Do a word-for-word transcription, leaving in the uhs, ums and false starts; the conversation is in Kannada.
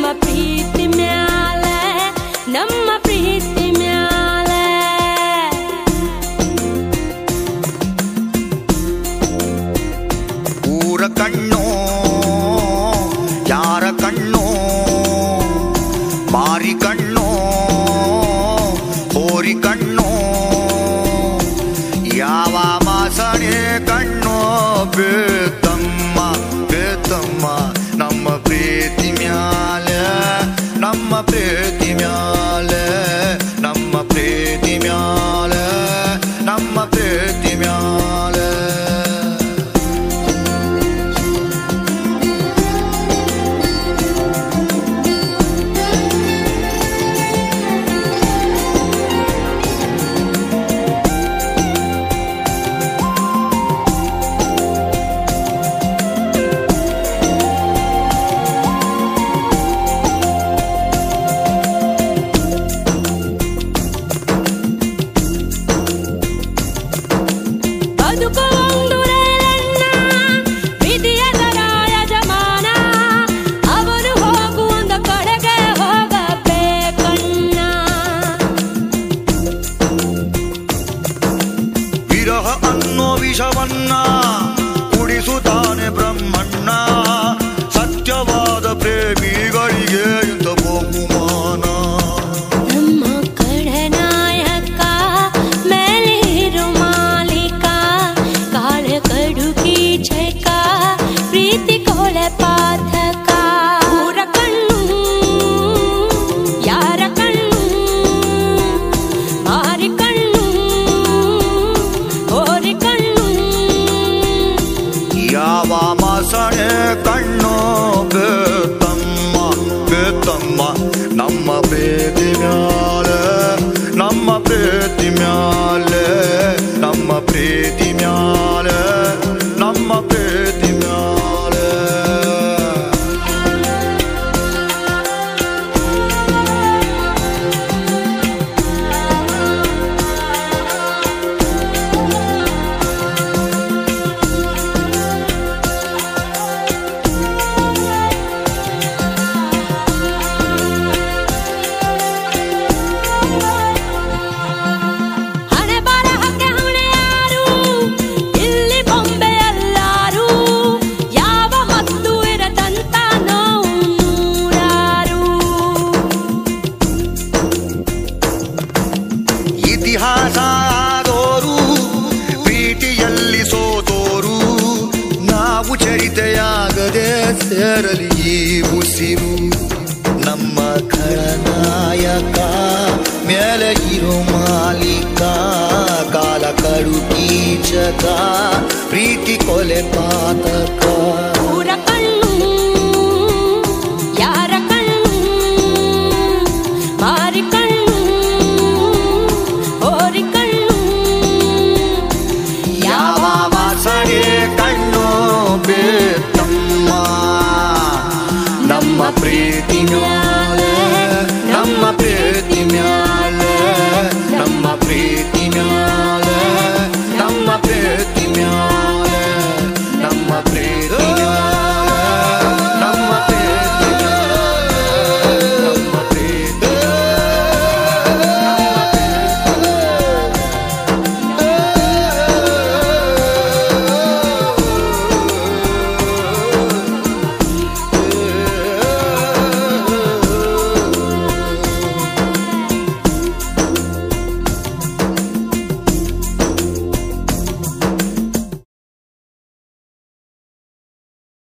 ನಮ್ಮ ಪ್ರೀತಿ ಮ್ಯಾಲೆ ನಮ್ಮ ಪ್ರೀತಿ ಮ್ಯಾಲೆ ಊರ ಕಣ್ಣೋ ಯಾರ ಕಣ್ಣೋ ಮಾರಿ ಕಣ್ಣೋ ಹೋರಿ ಕಣ್ಣೋ ಯಾವ ಮಾಸಣೆ ಕಣ್ಣೋ ಬೇತಮ್ಮ ಬೇತಮ್ಮ ನಮ್ಮ ಪ್ರೀತಿ ಮ್ಯಾಲೆ ನಮ್ಮ ಪ್ರೀತಿ ಮ್ಯಾಲೆ ನಮ್ಮ ಪ್ರೀತಿ ಮ್ಯಾಲೆ ನಮ್ಮ ಪ್ರೀತಿ ಮ್ಯಾಲೆ ಅನ್ನೋ ವಿಷವನ್ನ ಕುಡಿಸುತ್ತಾನೆ ಬ್ರಹ್ಮಣ್ಣ ಸತ್ಯವಾದ ಪ್ರೇಮಿಗಳಿಗೆ ಇಂಥ ಬಹುಮಾನ ನಮ್ಮ ಕಡನಾಯಕ ಮೇಲಿರು ಮಾಲೀಕ ಕಾಲ ಕಡು ಕೀಚಕ ಪ್ರೀತಿ ಕೊಳೆ ಪಾತಕ ಊರ ಕಣ್ಣು ಯಾರ ಕಣ್ಣು ಮಾರಿ ಕಣ್ಣು ಯಾವ ಮಾಸಣೆ ಕಣ್ಣು ಬೇತಮ್ಮ ಬೇತಮ್ಮ ನಮ್ಮ ಪ್ರೀತಿ ಮ್ಯಾಲೆ ನಮ್ಮ ಪ್ರೀತಿ ಮ್ಯಾಲೆ ನಮ್ಮ ಪ್ರೀತಿ ಮ್ಯಾಲೆ ನಮ್ಮ ಪ್ರೀತಿ ಮ್ಯಾಲೆ ಇತಿಹಾಸ ಆದೋರು ಪ್ರೀತಿಯಲ್ಲಿ ಸೋತೋರು ನಾವು ಚರಿತೆಯಾಗದೆ ಸೇರಲಿ ಈ ಉಸಿರು ನಮ್ಮ ಖಳನಾಯಕ ಮೇಲೆ ಇರೋ ಮಾಲೀಕ ಕಾಲ ಕಡು ಕೀಚಕ ಪ್ರೀತಿ ಕೊಲೆ ಪಾತಕ ಊರ ಕಣ್ಣು ಯಾರ ಕಣ್ಣು ಮಾರಿ ಕಣ್ಣು ಹೋರಿ ಕಣ್ಣು ಯಾವ ಮಾಸಣೆ ಕಣ್ಣು ಬೇತಮ್ಮ ನಮ್ಮ ಪ್ರೀತಿ